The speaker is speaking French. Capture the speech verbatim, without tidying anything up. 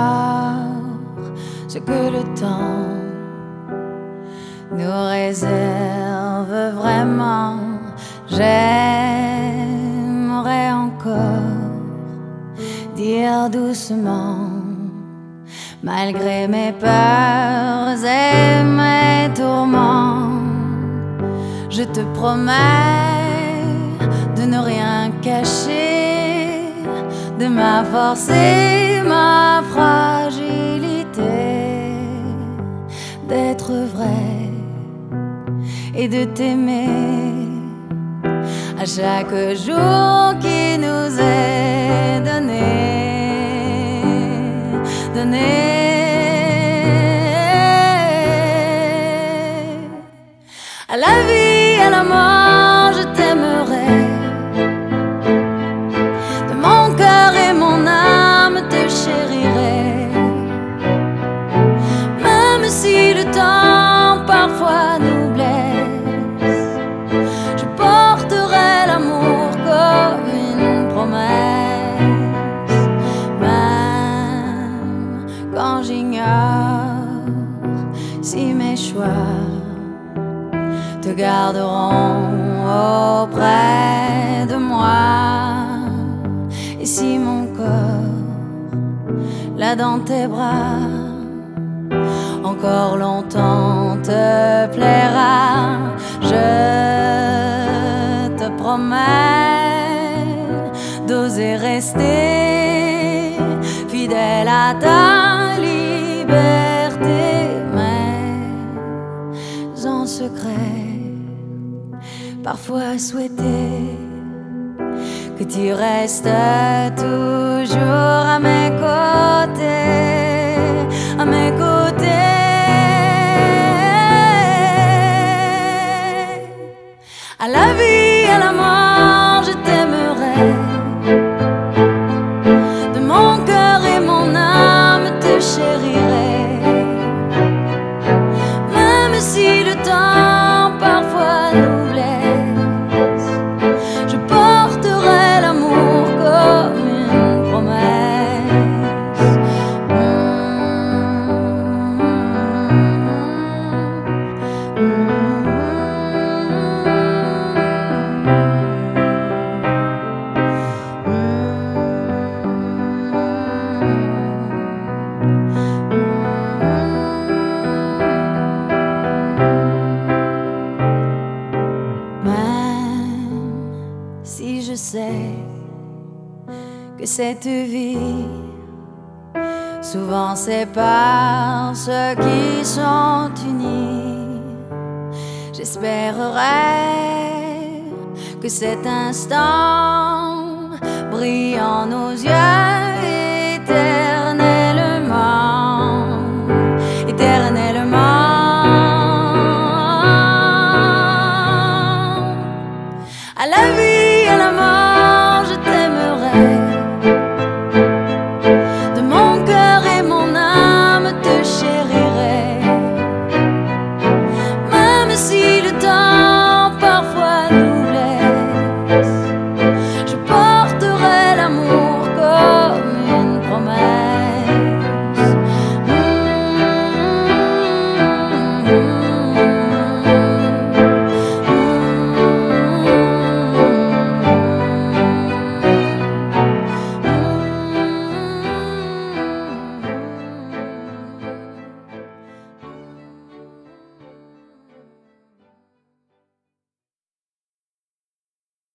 ce que le temps nous réserve vraiment. J'aimerais encore dire doucement, malgré mes peurs et mes tourments, je te promets de ne rien cacher de ma force et ma fragilité, d'être vrai et de t'aimer à chaque jour qui nous est donné, donné. À la vie, à la mort, je t'aimerai. De mon cœur et mon âme te chérirai. Même si le temps parfois nous blesse, je porterai l'amour comme une promesse. Même quand j'ignore si mes choix te garderont auprès de moi, et si mon corps, là dans tes bras, encore longtemps te plaira. Je te promets d'oser rester fidèle à ta liberté, mais en secret, parfois souhaiter que tu restes toujours à mes côtés, à mes côtés. À la vie, à la mort, je t'aimerai. De mon cœur et mon âme te chérirai. Même si le temps parfois nous blesse, je porterai l'amour comme une promesse. Mmh. Mmh. Si je sais que cette vie souvent sépare ceux qui sont unis, j'espérerais que cet instant brille en nos yeux.